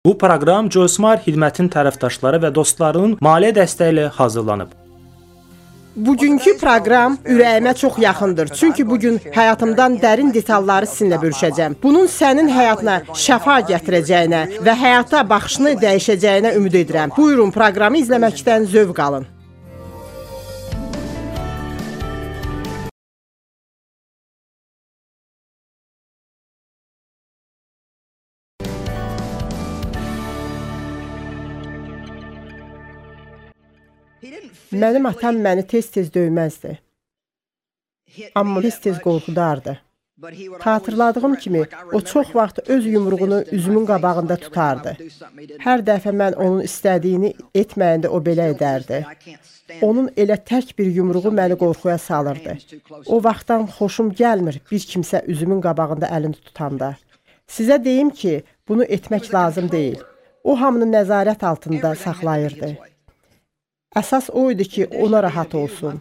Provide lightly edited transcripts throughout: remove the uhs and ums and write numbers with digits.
Bu proqram Joysmart xidmətin tərəfdaşları və dostlarının maliyyə dəstəyi ilə hazırlanıb. Bugünkü proqram ürəyimə çox yaxındır. Çünki bugün həyatımdan dərin detalları sizinlə bölüşəcəm. Bunun sənin həyatına şəfa gətirəcəyinə və həyata baxışını dəyişəcəyinə ümid edirəm. Buyurun, proqramı izləməkdən zövq alın. Mənim atam məni tez-tez döyməzdi. Amma tez-tez qorxudardı. Xatırladığım kimi, o çox vaxt öz yumruğunu üzümün qabağında tutardı. Hər dəfə mən onun istədiyini etməyəndə o belə edərdi. Onun elə tək bir yumruğu məni qorxuya salırdı. O vaxtdan xoşum gəlmir bir kimsə üzümün qabağında əlini tutanda. Sizə deyim ki, bunu etmək lazım deyil. O hamını nəzarət altında saxlayırdı. Əsas o idi ki, ona rahat olsun.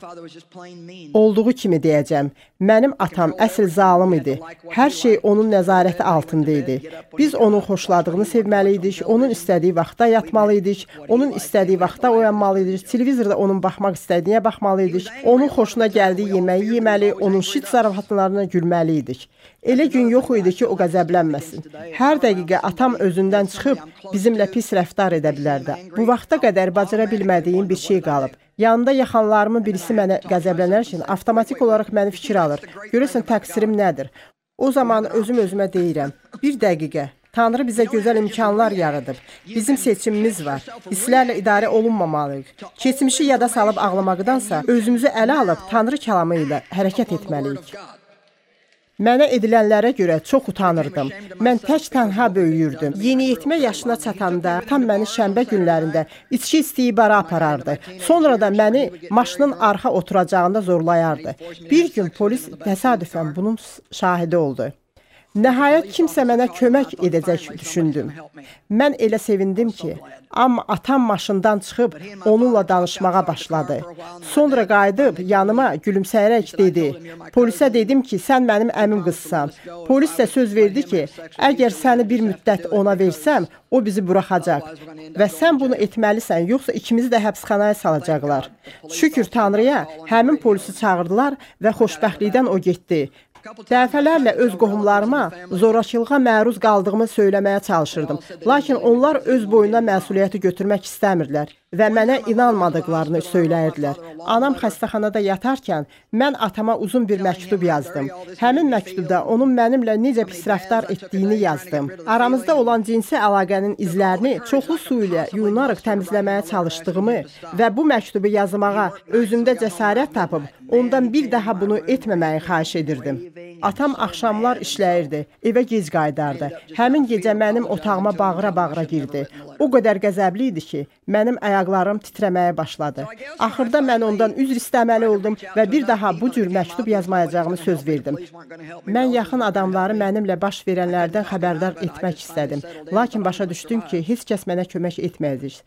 Olduğu kimi deyəcəm, mənim atam əsl zalım idi. Hər şey onun nəzarəti altında idi. Biz onun xoşladığını sevməliydik, onun istədiyi vaxtda yatmalıydik, onun istədiyi vaxtda oyanmalıydik, televizorda onun baxmaq istədiyinə baxmalıydik, onun xoşuna gəldiyi yeməyi yeməli, onun şit zarafatlarına gülməliydik. Elə gün yox idi ki, o qəzəblənməsin. Hər dəqiqə atam özündən çıxıb bizimlə pis rəftar edə bilərdi. Bu vaxta qədər bacara bilmədiyim bir şey qalıb. Yanında yaxanlarımın birisi mənə qəzəblənərkən avtomatik olaraq məni fikir alır. Görürsən, təqsirim nədir? O zaman özüm-özümə deyirəm, bir dəqiqə. Tanrı bizə gözəl imkanlar yaradıb. Bizim seçimimiz var. Hisslərlə idarə olunmamalıyıq. Keçmişi yada salıb ağlamaqdansa, özümüzü ələ alıb Tanrı kəlamı ilə hərəkət etməliyik. Mənə edilənlərə görə çox utanırdım. Mən tək tənha böyüyürdüm. Yeniyetmə yaşına çatanda tam məni şənbə günlərində içki istəyib bara aparardı. Sonra da məni maşının arxa oturacağında zorlayardı. Bir gün polis təsadüfən bunun şahidi oldu. Nəhayət kimsə mənə kömək edəcək düşündüm. Mən elə sevindim ki, amma atam maşından çıxıb onunla danışmağa başladı. Sonra qayıdıb yanıma gülümsəyərək dedi. Polisə dedim ki, sən mənim əmim qızsan. Polis də söz verdi ki, əgər səni bir müddət ona versəm, o bizi buraxacaq. Və sən bunu etməlisən, yoxsa ikimizi də həbsxanaya salacaqlar. Şükür Tanrıya, həmin polisi çağırdılar və xoşbəxtlikdən o getdi. Dəfələrlə öz qohumlarıma zorakılığa məruz qaldığımı söyləməyə çalışırdım. Lakin onlar öz boyuna məsuliyyəti götürmək istəmirlər və mənə inanmadıqlarını söyləyirdilər. Anam xəstəxanada yatarkən mən atama uzun bir məktub yazdım. Həmin məktubda onun mənimlə necə pis rəftar etdiyini yazdım. Aramızda olan cinsi əlaqənin izlərini çoxlu su ilə yuyunaraq təmizləməyə çalışdığımı və bu məktubu yazmağa özümdə cəsarət tapıb ondan bir daha bunu etməməyi xahiş edirdim. Atam axşamlar işləyirdi, evə gec qayıdardı. Həmin gecə mənim otağıma bağıra-bağıra girdi. O qədər qəzəbli idi ki, mənim ayaqlarım titrəməyə başladı. Axırda mən ondan üzr istəməli oldum və bir daha bu cür məktub yazmayacağımı söz verdim. Mən yaxın adamları mənimlə baş verənlərdən xəbərdar etmək istədim. Lakin başa düşdüm ki, heç kəs mənə kömək etməyəcək.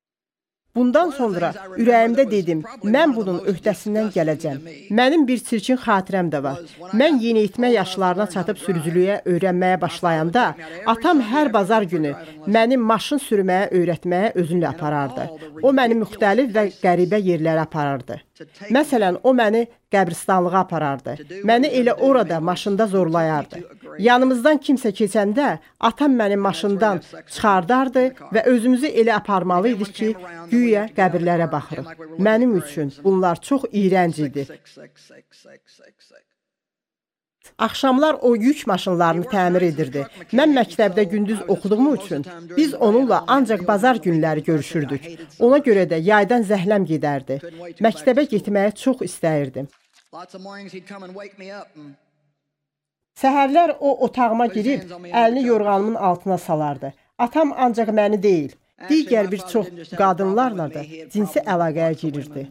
Bundan sonra ürəyimdə dedim, mən bunun öhdəsindən gələcəm. Mənim bir çirkin xatirəm də var. Mən yeniyetmə yaşlarına çatıb sürücülüyə öyrənməyə başlayanda, atam hər bazar günü məni maşın sürməyə öyrətməyə özünlə aparardı. O məni müxtəlif və qəribə yerlərə aparardı. Məsələn, o məni qəbristanlığa aparardı. Məni elə orada maşında zorlayardı. Yanımızdan kimsə keçəndə atam məni maşından çıxardardı və özümüzü elə aparmalıydı ki, güya qəbirlərə baxırıq. Mənim üçün bunlar çox iyrənc idi. Axşamlar o yük maşınlarını təmir edirdi. Mən məktəbdə gündüz oxuduğum üçün biz onunla ancaq bazar günləri görüşürdük. Ona görə də yaydan zəhləm gedərdi. Məktəbə getməyə çox istəyirdim. Səhərlər o otağıma girib əlini yorğanımın altına salardı. Atam ancaq məni deyil, digər bir çox qadınlarla da cinsi əlaqəyə girirdi.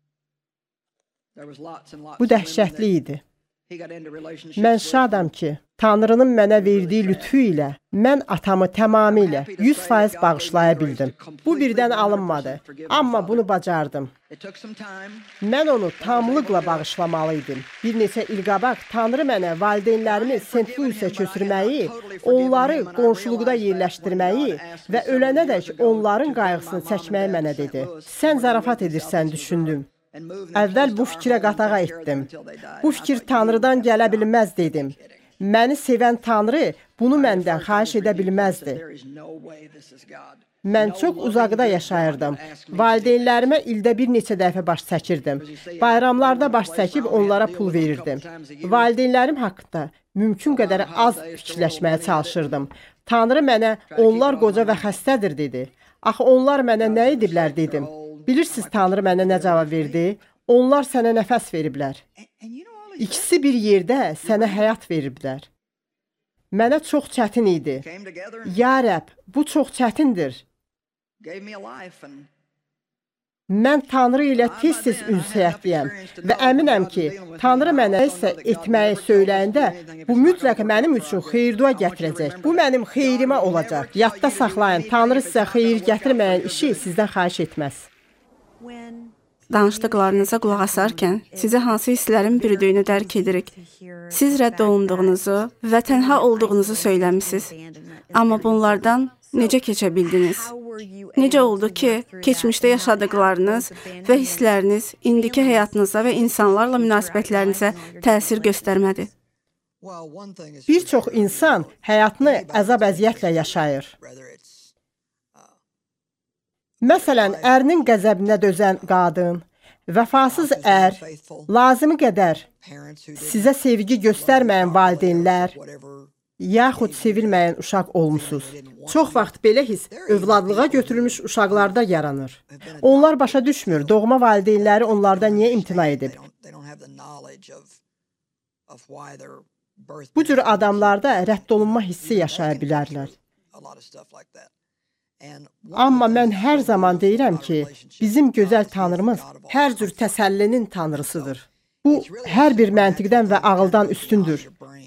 Bu dəhşətli idi. Mən şadam ki, Tanrının mənə verdiyi lütfü ilə mən atamı tamamilə 100% bağışlaya bildim. Bu birdən alınmadı, amma bunu bacardım. Mən onu tamlıqla bağışlamalıydım. Bir neçə il qabaq Tanrı mənə valideynlərimi St. Louis'e köçürməyi, onları qonşuluqda yerləşdirməyi və ölənədək onların qayğısını çəkməyi mənə dedi. Sən zarafat edirsən, düşündüm. Əvvəl bu fikrə qatağa etdim. Bu fikir Tanrıdan gələ bilməz dedim. Məni sevən Tanrı bunu məndən xahiş edə bilməzdi. Mən çox uzaqda yaşayırdım. Valideynlərimə ildə bir neçə dəfə baş çəkirdim. Bayramlarda baş çəkib onlara pul verirdim. Valideynlərim haqqında mümkün qədər az fikirləşməyə çalışırdım. Tanrı mənə onlar qoca və xəstədir dedi. Axı onlar mənə nə ediblər dedim. Bilirsiniz Tanrı mənə nə cavab verdi? Onlar sənə nəfəs veriblər. İkisi bir yerdə sənə həyat veriblər. Mənə çox çətin idi. Ya Rəbb, bu çox çətindir. Mən Tanrı ilə tez-tez ünsiyyətliyəm və əminəm ki, Tanrı mənə isə etməyi söyləyəndə bu mütləq mənim üçün xeyir-dua gətirəcək. Bu mənim xeyrimə olacaq. Yadda saxlayın, Tanrı sizə xeyir gətirməyən işi sizdən xahiş etməz. Danışdıqlarınıza qulaq asarkən sizə hansı hisslərin bürüdüyünü dərk edirik. Siz rədd olunduğunuzu və tənha olduğunuzu söyləmisiniz. Amma bunlardan necə keçə bildiniz? Necə oldu ki, keçmişdə yaşadıqlarınız və hissləriniz indiki həyatınıza və insanlarla münasibətlərinizə təsir göstərmədi? Bir çox insan həyatını əzab-əziyyətlə yaşayır. Məsələn, ərinin qəzəbinə dözən qadın, vəfasız ər, lazımı qədər sizə sevgi göstərməyən valideynlər, yaxud sevilməyən uşaq olmusunuz. Çox vaxt belə hiss övladlığa götürülmüş uşaqlarda yaranır. Onlar başa düşmür, doğma valideynləri onlardan niyə imtina edib. Bu cür adamlarda rədd olunma hissi yaşaya bilərlər. Amma mən hər zaman deyirəm ki, bizim gözəl Tanrımız hər cür təsəllinin Tanrısıdır. Bu, hər bir məntiqdən və ağıldan üstündür.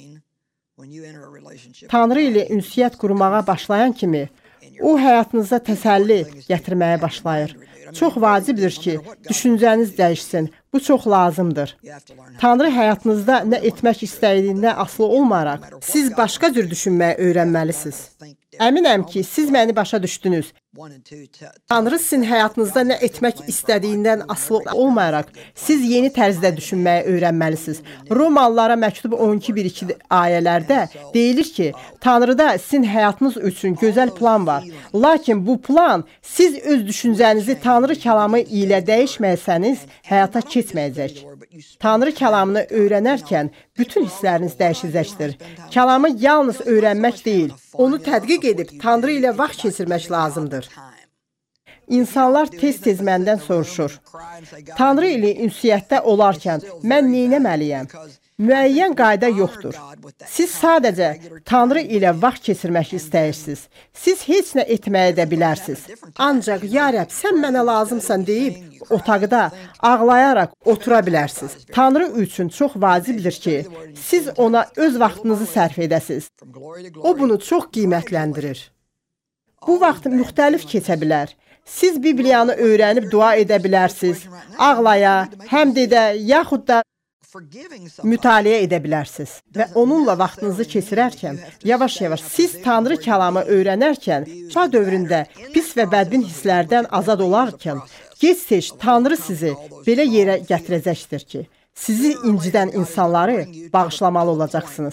Tanrı ilə ünsiyyət qurmağa başlayan kimi, o həyatınıza təsəlli gətirməyə başlayır. Çox vacibdir ki, düşüncəniz dəyişsin. Bu çox lazımdır. Tanrı həyatınızda nə etmək istədiyindən asılı olmayaraq, siz başqa cür düşünməyi öyrənməlisiniz. Əminəm ki, siz məni başa düşdünüz. Tanrı sizin həyatınızda nə etmək istədiyindən asılı olmayaraq, siz yeni tərzdə düşünməyi öyrənməlisiniz. Romalılara məktub 12:1-2 ayələrdə deyilir ki, Tanrıda sizin həyatınız üçün gözəl plan var. Lakin bu plan, siz öz düşüncənizi Tanrı kəlamı ilə dəyişməsəniz, həyata keçməyəcək. Tanrı kəlamını öyrənərkən bütün hissləriniz dəyişəcəkdir. Kəlamı yalnız öyrənmək deyil, onu tədqiq edib Tanrı ilə vaxt keçirmək lazımdır. İnsanlar tez-tez məndən soruşur. Tanrı ilə ünsiyyətdə olarkən mən neynəməliyəm? Müəyyən qayda yoxdur. Siz sadəcə Tanrı ilə vaxt keçirmək istəyirsiniz. Siz heç nə etməyə də bilərsiniz. Ancaq, ya Rəbb, sən mənə lazımsan deyib, otaqda ağlayaraq otura bilərsiniz. Tanrı üçün çox vacibdir ki, siz ona öz vaxtınızı sərf edəsiniz. O bunu çox qiymətləndirir. Bu vaxt müxtəlif keçə bilər. Siz Bibliyanı öyrənib dua edə bilərsiniz, ağlaya, həmd edə, yaxud da mütaliə edə bilərsiniz və onunla vaxtınızı keçirərkən, yavaş-yavaş siz Tanrı kəlamı öyrənərkən, çağ dövründə pis və bədbin hisslərdən azad olarkən, gec-tez Tanrı sizi belə yerə gətirəcəkdir ki, sizi incidən insanları bağışlamalı olacaqsınız.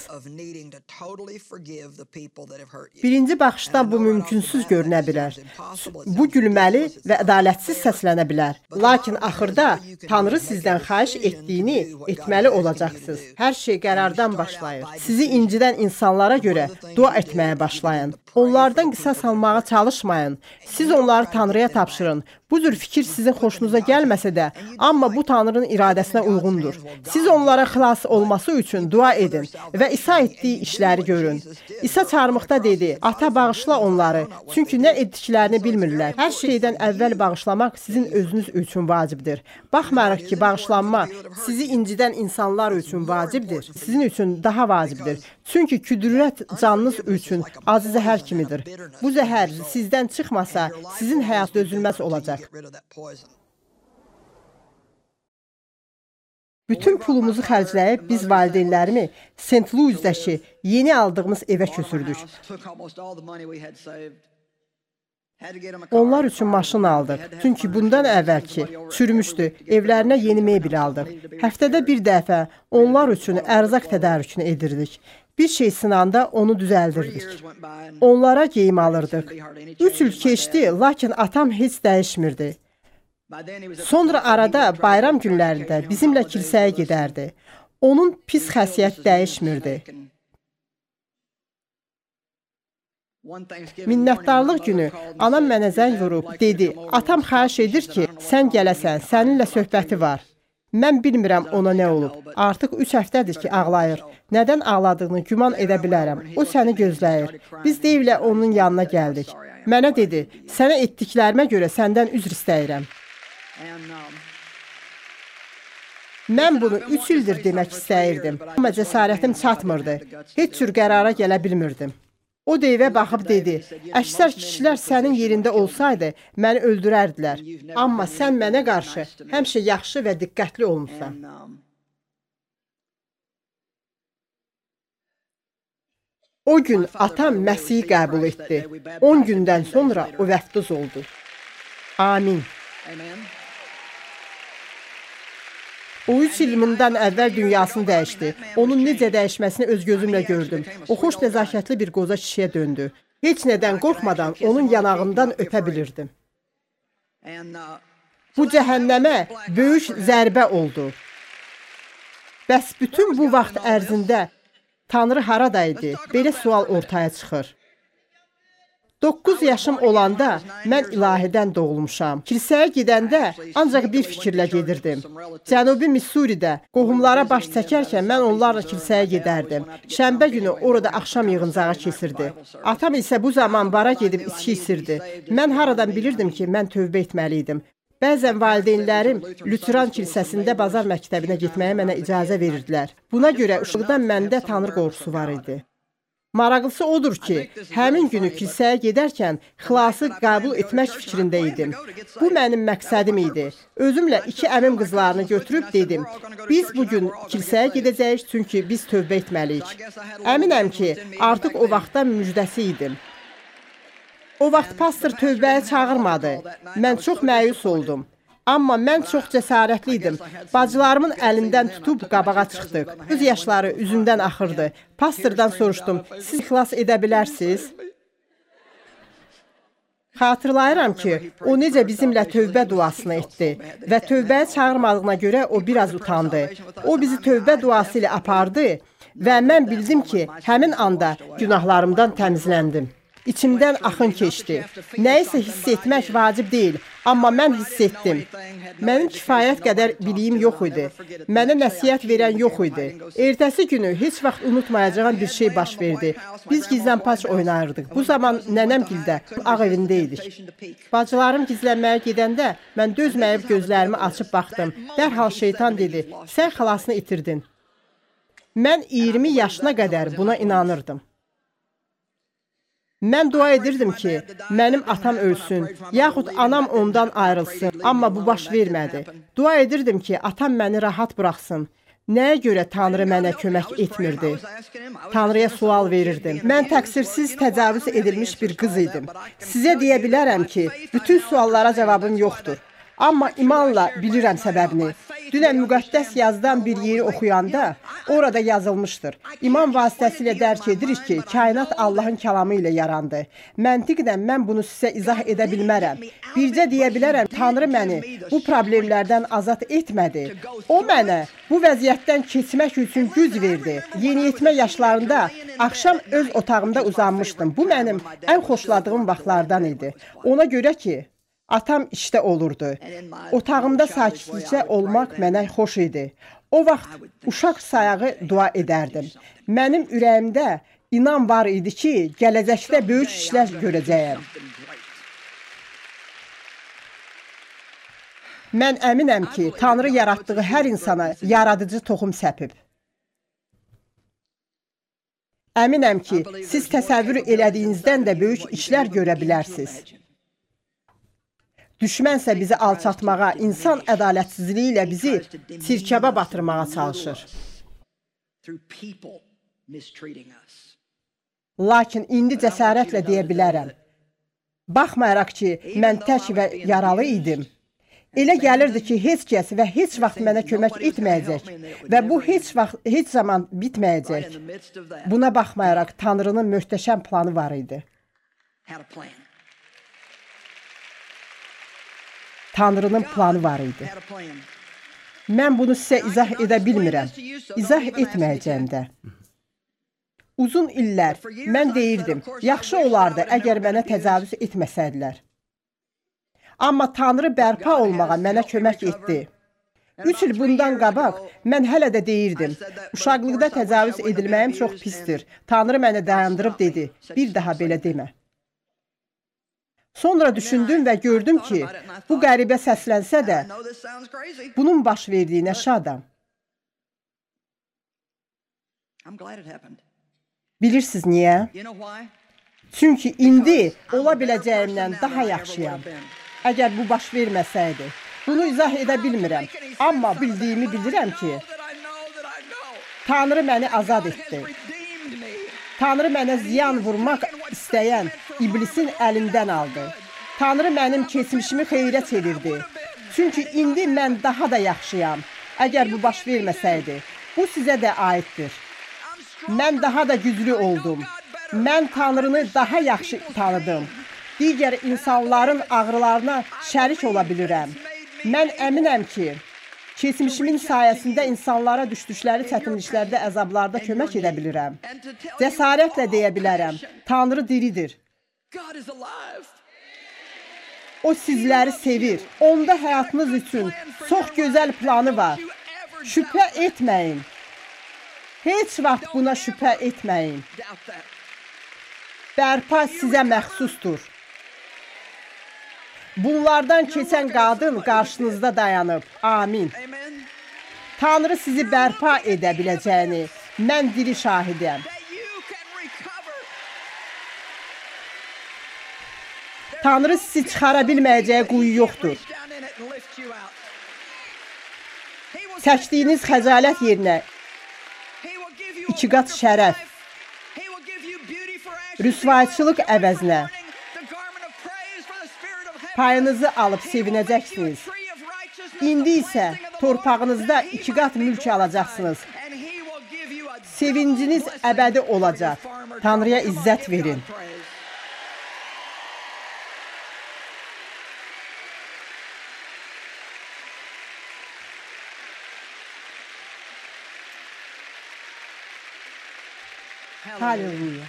Birinci baxışdan bu mümkünsüz görünə bilər. Bu gülməli və ədalətsiz səslənə bilər. Lakin axırda Tanrı sizdən xahiş etdiyini etməli olacaqsınız. Hər şey qərardan başlayır. Sizi incidən insanlara görə dua etməyə başlayın. Onlardan qisas almağa çalışmayın. Siz onları Tanrıya tapşırın. Bu cür fikir sizin xoşunuza gəlməsə də, amma bu Tanrının iradəsinə uyğundur. Siz onlara xilas olması üçün dua edin və İsa etdiyi işləri görün. İsa çarmıqda dedi, ata bağışla onları, çünki nə etdiklərini bilmirlər. Hər şeydən əvvəl bağışlamaq sizin özünüz üçün vacibdir. Baxmayaraq ki, bağışlanma sizi incidən insanlar üçün vacibdir, sizin üçün daha vacibdir. Çünki küdürət canınız üçün acı zəhər kimidir. Bu zəhər sizdən çıxmasa, sizin həyat dözülməz olacaq. Bütün pulumuzu xərcləyib biz valideynlərimi St. Louis'dəki yeni aldığımız evə köçürdük. Onlar üçün maşın aldıq. Çünki bundan əvvəlki çürümüşdü. Evlərinə yeni mebel aldıq. Həftədə bir dəfə onlar üçün ərzaq tədarükünü edirdik. Bir şey sınanda onu düzəldirdik. Onlara geyim alırdıq. 3 il keçdi, lakin atam heç dəyişmirdi. Sonra arada bayram günlərində bizimlə kilsəyə gedərdi. Onun pis xəsiyyəti dəyişmirdi. Minnətdarlıq günü anam mənə zəng vurub, dedi, atam xahiş edir ki, sən gələsən, səninlə söhbəti var. Mən bilmirəm ona nə olub. Artıq 3 həftədir ki, ağlayır. Nədən ağladığını güman edə bilərəm. O səni gözləyir. Biz Deyvlə onun yanına gəldik. Mənə dedi, sənə etdiklərimə görə səndən üzr istəyirəm. Mən bunu 3 ildir demək istəyirdim, amma cəsarətim çatmırdı. Heç cür qərara gələ bilmirdim. O Deyvə baxıb dedi, əksər kişilər sənin yerində olsaydı, məni öldürərdilər. Amma sən mənə qarşı həmişə yaxşı və diqqətli olmuşsan. O gün atam Məsihi qəbul etdi. 10 gündən sonra o vəftiz oldu. Amin. O 3 il bundan əvvəl dünyasını dəyişdi. Onun necə dəyişməsini öz gözümlə gördüm. O xoş nəzakətli bir qoca kişiyə döndü. Heç nədən qorxmadan onun yanağından öpə bilirdim. Bu cəhənnəmə böyük zərbə oldu. Bəs bütün bu vaxt ərzində Tanrı haradaydı? Belə sual ortaya çıxır. 9 yaşım olanda mən ilahidən doğulmuşam. Kilsəyə gedəndə ancaq bir fikirlə gedirdim. Cənubi Missuridə qohumlara baş çəkərkən mən onlarla kilsəyə gedərdim. Şənbə günü orada axşam yığıncağı keçirdi. Atam isə bu zaman bara gedib içki içirdi. Mən haradan bilirdim ki, mən tövbə etməliydim. Bəzən valideynlərim Lütran kilsəsində bazar məktəbinə getməyə mənə icazə verirdilər. Buna görə uşaqdan məndə Tanrı qorxusu var idi. Maraqlısı odur ki, həmin günü kilsəyə gedərkən xilası qəbul etmək fikrində idim. Bu mənim məqsədim idi. Özümlə 2 əmim qızlarını götürüb dedim, biz bugün kilsəyə gedəcəyik çünki biz tövbə etməliyik. Əminəm ki, artıq o vaxtdan müjdəsi idim. O vaxt pastor tövbəyə çağırmadı. Mən çox məyus oldum. Amma mən çox cəsarətli idim. Bacılarımın əlindən tutub qabağa çıxdıq. Göz yaşları üzümdən axırdı. Pastordan soruşdum, siz xilas edə bilərsiniz? Xatırlayıram ki, o necə bizimlə tövbə duasını etdi və tövbəyə çağırmadığına görə o biraz utandı. O bizi tövbə duası ilə apardı və mən bildim ki, həmin anda günahlarımdan təmizləndim. İçimdən axın keçdi. Nəyisə hiss etmək vacib deyil, amma mən hiss etdim. Mənim kifayət qədər biliyim yox idi. Mənə nəsihət verən yox idi. Ertəsi günü heç vaxt unutmayacağım bir şey baş verdi. Biz gizlənpaç oynayırdıq. Bu zaman nənəmgildə, ağ evində idik. Bacılarım gizlənməyə gedəndə mən dözməyib gözlərimi açıb baxdım. Dərhal şeytan dedi, sən xalasını itirdin. Mən 20 yaşına qədər buna inanırdım. Mən dua edirdim ki, mənim atam ölsün, yaxud anam ondan ayrılsın, amma bu baş vermədi. Dua edirdim ki, atam məni rahat buraxsın. Nəyə görə Tanrı mənə kömək etmirdi? Tanrıya sual verirdim. Mən təqsirsiz təcavüz edilmiş bir qız idim. Sizə deyə bilərəm ki, bütün suallara cavabım yoxdur. Amma imanla bilirəm səbəbini. Dünən müqəddəs yazdan bir yeri oxuyanda orada yazılmışdır. İman vasitəsilə dərk edirik ki, kainat Allahın kəlamı ilə yarandı. Məntiqdən mən bunu sizə izah edə bilmərəm. Bircə deyə bilərəm, Tanrı məni bu problemlərdən azad etmədi. O mənə bu vəziyyətdən keçmək üçün güc verdi. Yeniyetmə yaşlarında axşam öz otağımda uzanmışdım. Bu mənim ən xoşladığım vaxtlardan idi. Ona görə ki, Atam işdə olurdu. Otağımda sakitcə olmaq mənə xoş idi. O vaxt uşaq sayağı dua edərdim. Mənim ürəyimdə inan var idi ki, gələcəkdə böyük işlər görəcəyəm. Mən əminəm ki, Tanrı yaratdığı hər insana yaradıcı toxum səpib. Əminəm ki, siz təsəvvür elədiyinizdən də böyük işlər görə bilərsiniz. Düşmənsə bizi alçatmağa, insan ədalətsizliyi ilə bizi sirkəbə batırmağa çalışır. Lakin indi cəsarətlə deyə bilərəm. Baxmayaraq ki, mən tək və yaralı idim. Elə gəlirdi ki, heç kəs və heç vaxt mənə kömək etməyəcək və bu heç zaman bitməyəcək. Buna baxmayaraq Tanrının möhtəşəm planı var idi. Tanrının planı var idi. Mən bunu sizə izah edə bilmirəm. İzah etməyəcəm də. Uzun illər mən deyirdim, yaxşı olardı əgər mənə təcavüz etməsəydilər. Amma Tanrı bərpa olmağa mənə kömək etdi. 3 il bundan qabaq mən hələ də deyirdim, uşaqlıqda təcavüz edilməyim çox pisdir. Tanrı məni dayandırıb dedi, bir daha belə demə. Sonra düşündüm və gördüm ki, bu qəribə səslənsə də, bunun baş verdiyinə şadam. Bilirsiniz niyə? Çünki indi ola biləcəyimdən daha yaxşıyam. Əgər bu baş verməsəydi. Bunu izah edə bilmirəm. Amma bildiyimi bilirəm ki, Tanrı məni azad etdi. Tanrı mənə ziyan vurmaq istəyən iblisin əlindən aldı. Tanrı mənim keçmişimi xeyrə çevirdi. Çünki indi mən daha da yaxşıyam. Əgər bu baş verməsəydi, bu sizə də aiddir. Mən daha da güclü oldum. Mən Tanrını daha yaxşı tanıdım. Digər insanların ağrılarına şərik ola bilirəm. Mən əminəm ki, keçmişimin sayəsində insanlara düşdükləri çətinliklərdə, əzablarda kömək edə bilirəm. Cəsarətlə deyə bilərəm, Tanrı diridir. O sizləri sevir. Onda həyatınız üçün çox gözəl planı var. Şübhə etməyin. Heç vaxt buna şübhə etməyin. Bərpa sizə məxsusdur. Bunlardan keçən qadın qarşınızda dayanıb. Amin. Tanrı sizi bərpa edə biləcəyini mən diri şahidəm. Tanrı sizi çıxara bilməyəcəyi quyu yoxdur. Çəkdiyiniz xəcalət yerinə 2 qat şərəf, rüsvayçılıq əvəzinə payınızı alıb sevinəcəksiniz. İndi isə torpağınızda 2 qat mülk alacaqsınız. Sevinciniz əbədi olacaq. Tanrıya izzət verin. Halleluya.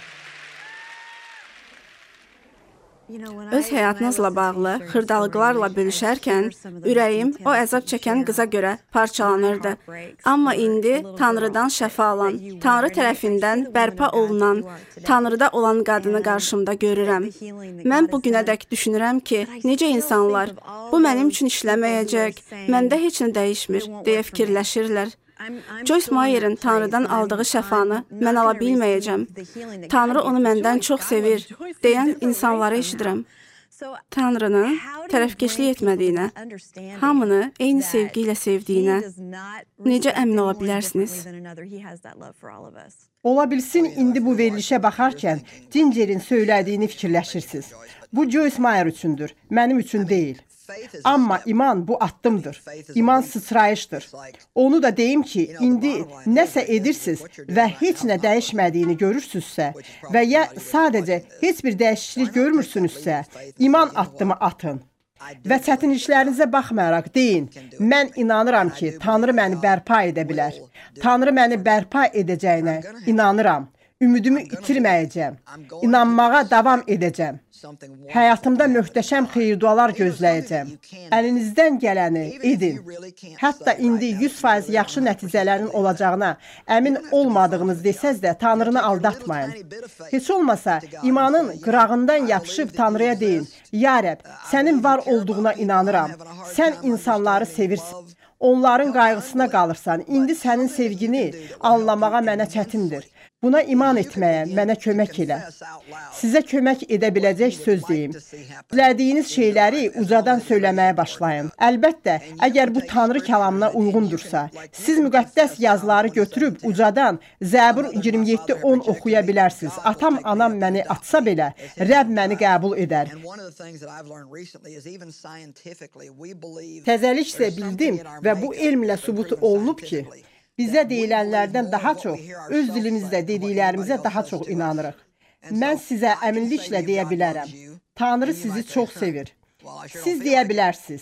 Öz həyatınızla bağlı xırdalıqlarla bölüşərkən ürəyim o əzab çəkən qıza görə parçalanırdı. Amma indi Tanrıdan şəfa alan, Tanrı tərəfindən bərpa olunan, Tanrıda olan qadını qarşımda görürəm. Mən bu günədək düşünürəm ki, necə insanlar, bu mənim üçün işləməyəcək, məndə heç nə dəyişmir, deyə fikirləşirlər. Joyce Meyer'in Tanrıdan aldığı şəfanı mən ala bilməyəcəm. Tanrı onu məndən çox sevir, deyən insanları eşidirəm. Tanrının tərəfkeşlik etmədiyinə, hamını eyni sevgi ilə sevdiyinə necə əmin ola bilərsiniz? Ola bilsin, indi bu verilişə baxarkən Ginger'in söylədiyini fikirləşirsiniz. Bu Joyce Meyer üçündür, mənim üçün deyil. Amma iman bu addımdır. İman sıçrayışdır. Onu da deyim ki, indi nəsə edirsiniz və heç nə dəyişmədiyini görürsünüzsə və ya sadəcə heç bir dəyişiklik görmürsünüzsə, iman addımı atın. Və çətinliklərinizə baxmayaraq deyin, mən inanıram ki, Tanrı məni bərpa edə bilər. Tanrı məni bərpa edəcəyinə inanıram. Ümidimi itirməyəcəm. İnanmağa davam edəcəm. Həyatımda möhtəşəm xeyir-dualar gözləyəcəm. Əlinizdən gələni edin. Hətta indi 100% yaxşı nəticələrin olacağına əmin olmadığınız desəz də Tanrını aldatmayın. Heç olmasa imanın qırağından yapışıb Tanrıya deyin: Ya Rəbb, sənin var olduğuna inanıram. Sən insanları sevirsən. Onların qayğısına qalırsan. İndi sənin sevgini anlamağa mənə çətindir. Buna iman etməyə mənə kömək elə. Sizə kömək edə biləcək söz deyim. Dilədiyiniz şeyləri ucadan söyləməyə başlayın. Əlbəttə, əgər bu Tanrı kəlamına uyğundursa, siz müqəddəs yazıları götürüb ucadan Zəbur 27:10 oxuya bilərsiniz. Atam, anam məni atsa belə, Rəbb məni qəbul edər. Təzəliklə bildim və bu elmlə sübut olunub ki, bizə deyilənlərdən daha çox, öz dilimizdə dediklərimizə daha çox inanırıq. Mən sizə əminliklə deyə bilərəm. Tanrı sizi çox sevir. Siz deyə bilərsiniz: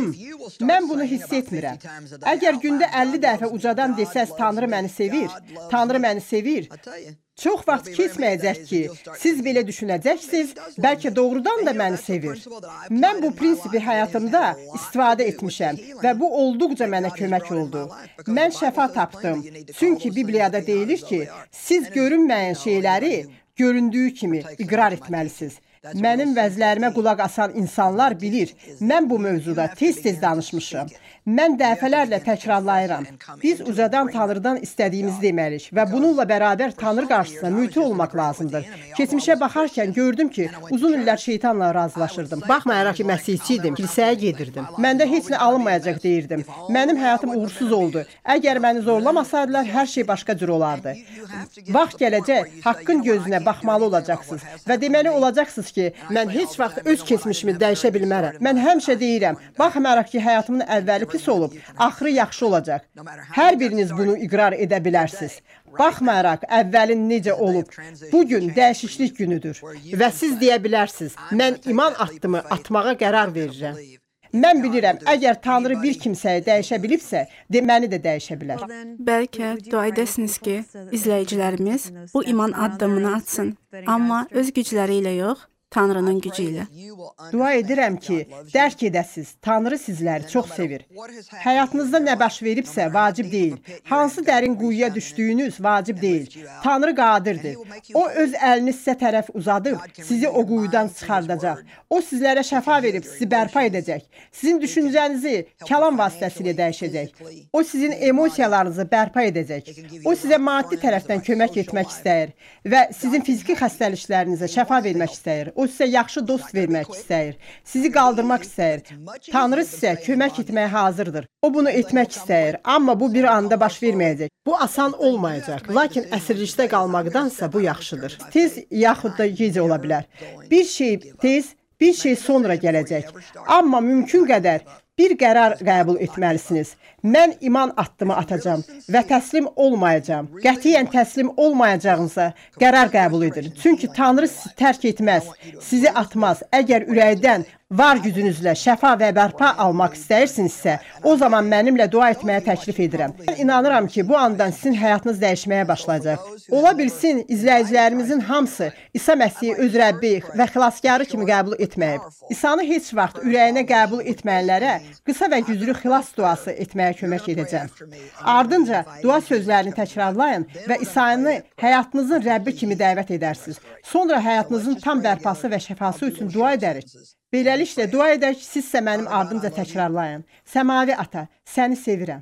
mən bunu hiss etmirəm. Əgər gündə 50 dəfə ucadan desəz Tanrı məni sevir, Tanrı məni sevir, çox vaxt keçməyəcək ki, siz belə düşünəcəksiniz, bəlkə doğrudan da məni sevir. Mən bu prinsipi həyatımda istifadə etmişəm və bu olduqca mənə kömək oldu. Mən şəfa tapdım. Çünki Bibliyada deyilir ki, siz görünməyən şeyləri göründüyü kimi iqrar etməlisiniz. Mənim vəzlərimə qulaq asan insanlar bilir, mən bu mövzuda tez-tez danışmışam. Mən dəfələrlə təkrarlayıram. Biz ucadan Tanrıdan istədiyimizi deməliyik və bununla bərabər Tanrı qarşısında müti olmaq lazımdır. Keçmişə baxarkən gördüm ki, uzun illər şeytanla razılaşırdım. Baxmayaraq ki, məsihçi idim, kilsəyə gedirdim. Məndə heç nə alınmayacaq deyirdim. Mənim həyatım uğursuz oldu. Əgər məni zorlamasaydılar, hər şey başqa cür olardı. Vaxt gələcək, haqqın gözünə baxmalı olacaqsınız və deməli olacaqsınız ki, mən heç vaxt öz keçmişimi dəyişə bilmərəm. Mən həmişə deyirəm, baxmayaraq ki, həyatımın əvvəli pis olub, axırı yaxşı olacaq. Hər biriniz bunu iqrar edə bilərsiniz. Baxmayaraq əvvəlin necə olub, bugün dəyişiklik günüdür. Və siz deyə bilərsiniz, mən iman addımı atmağa qərar verirəm. Mən bilirəm, əgər Tanrı bir kimsəyi dəyişə bilibsə, məni də dəyişə bilər. Bəlkə dua edəsiniz ki, izləyicilərimiz bu iman addımını atsın, amma öz gücləri ilə yox, Tanrının gücü ilə. Dua edirəm ki, dərk edəsiniz, Tanrı sizləri çox sevir. Həyatınızda nə baş veribsə vacib deyil. Hansı dərin quyuya düşdüyünüz vacib deyil. Tanrı qadirdir. O öz əlini sizə tərəf uzadıb, sizi o quyudan çıxardacaq. O sizlərə şəfa verib sizi bərpa edəcək. Sizin düşüncənizi kəlam vasitəsilə dəyişəcək. O sizin emosiyalarınızı bərpa edəcək. O sizə maddi tərəfdən kömək etmək istəyir və sizin fiziki xəstəliklərinizə şəfa vermək istəyir. O sizə yaxşı dost vermək istəyir. Sizi qaldırmaq istəyir. Tanrı sizə kömək etməyə hazırdır. O bunu etmək istəyir, amma bu bir anda baş verməyəcək. Bu asan olmayacaq, lakin əsirlikdə qalmaqdansa bu yaxşıdır. Tez yaxud da gec ola bilər. Bir şey tez, bir şey sonra gələcək. Amma mümkün qədər bir qərar qəbul etməlisiniz. Mən iman addımı atacağam və təslim olmayacağam. Qətiyyən təslim olmayacağınıza qərar qəbul edin. Çünki Tanrı sizi tərk etməz, sizi atmaz. Əgər ürəkdən var gücünüzlə şəfa və bərpa almaq istəyirsinizsə, o zaman mənimlə dua etməyə təklif edirəm. Mən inanıram ki, bu andan sizin həyatınız dəyişməyə başlayacaq. Ola bilsin, izləyicilərimizin hamısı İsa Məsihi öz Rəbbi və xilaskarı kimi qəbul etməyib. İsanı heç vaxt ürəyinə qəbul etməyənlərə qısa və güclü xilas duası etməyə kömək edəcəm. Ardınca dua sözlərini təkrarlayın və İsanı həyatınızın Rəbbi kimi dəvət edərsiniz. Sonra həyatınızın tam bərpası və şəfası üçün dua edərik. Beləliklə, dua edək, sizsə mənim ardımca təkrarlayın. Səmavi Ata, səni sevirəm.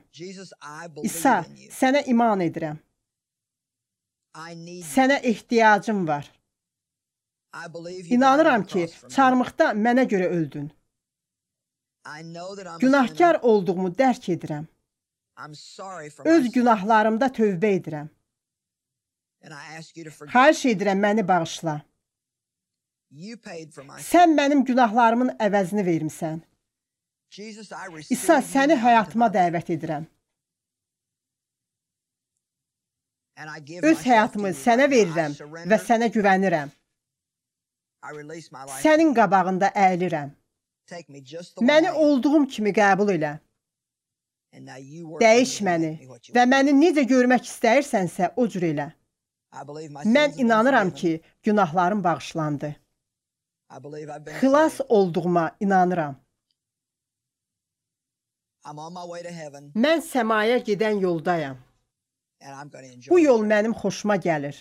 İsa, sənə iman edirəm. Sənə ehtiyacım var. İnanıram ki, çarmıqda mənə görə öldün. Günahkar olduğumu dərk edirəm. Öz günahlarımda tövbə edirəm. Xahiş edirəm, məni bağışla. Sən mənim günahlarımın əvəzini vermisən. İsa, səni həyatıma dəvət edirəm. Öz həyatımı sənə verirəm və sənə güvənirəm. Sənin qabağında əyilirəm. Məni olduğum kimi qəbul elə. Dəyiş məni və məni necə görmək istəyirsənsə o cür elə. Mən inanıram ki, günahlarım bağışlandı. Xilas olduğuma inanıram. Mən səmaya gedən yoldayam. Bu yol mənim xoşuma gəlir.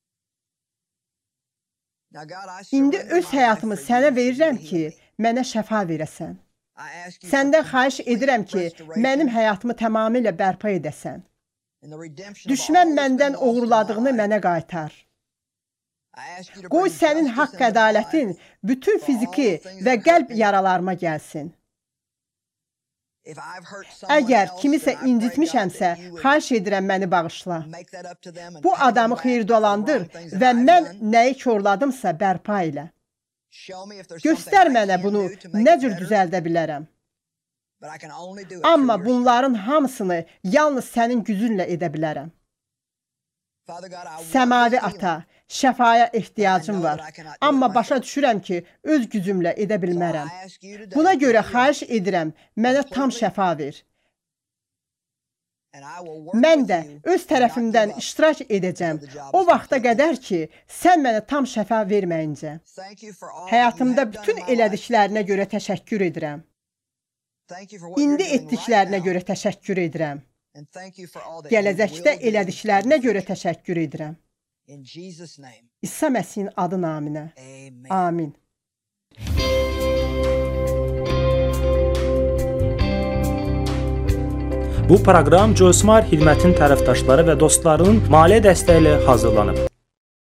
İndi öz həyatımı sənə verirəm ki, mənə şəfa verəsən. Səndən xahiş edirəm ki, mənim həyatımı tamamilə bərpa edəsən. Düşmən məndən oğurladığını mənə qaytar. Qoy sənin haqq ədalətin bütün fiziki və qəlb yaralarıma gəlsin. Əgər kimisə incitmişəmsə, xahiş edirəm məni bağışla. Bu adamı xeyirdolandır və mən nəyi korladımsa bərpa elə. Göstər mənə bunu nə cür düzəldə bilərəm. Amma bunların hamısını yalnız sənin gücünlə edə bilərəm. Səmavi Ata, şəfaya ehtiyacım var. Amma başa düşürəm ki, öz gücümlə edə bilmərəm. Buna görə xahiş edirəm, mənə tam şəfa ver. Mən də öz tərəfimdən iştirak edəcəm. O vaxta qədər ki, sən mənə tam şəfa verməyincə. Həyatımda bütün elədiklərinə görə təşəkkür edirəm. İndi etdiklərinə görə təşəkkür edirəm. Gələcəkdə elədiklərinə görə təşəkkür edirəm. İsa Məsihin adı naminə. Amin. Bu proqram Joysmar Xidmətin tərəfdaşları və dostlarının maliyyə dəstəyi ilə hazırlanıb.